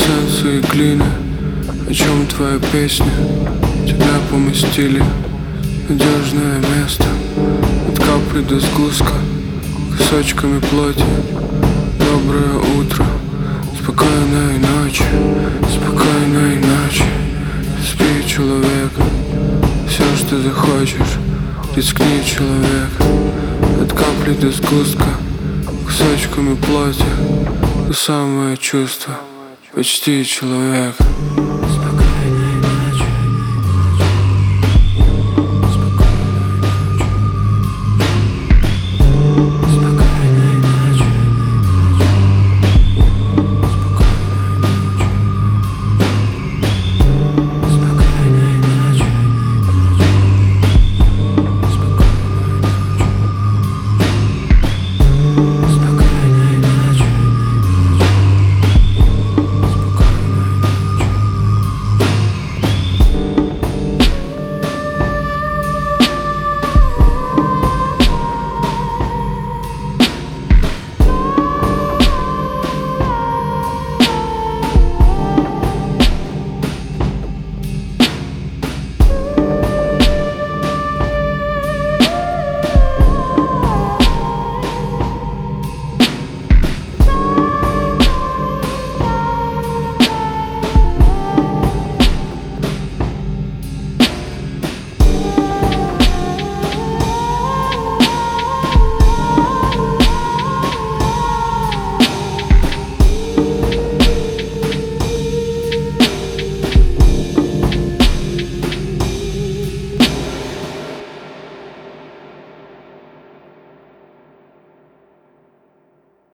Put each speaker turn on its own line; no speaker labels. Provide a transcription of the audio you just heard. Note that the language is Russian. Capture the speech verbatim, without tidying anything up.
эссенции и глины. О чем твоя песня? Тебя поместили надежное место. От капли до сгустка, кусочками плоти. Доброе утро, спокойной ночи, спокойной ночи. Спи, человек, все, что захочешь, рискни, человек. От капли до сгустка, кусочками плоти. То самое чувство, почти человек.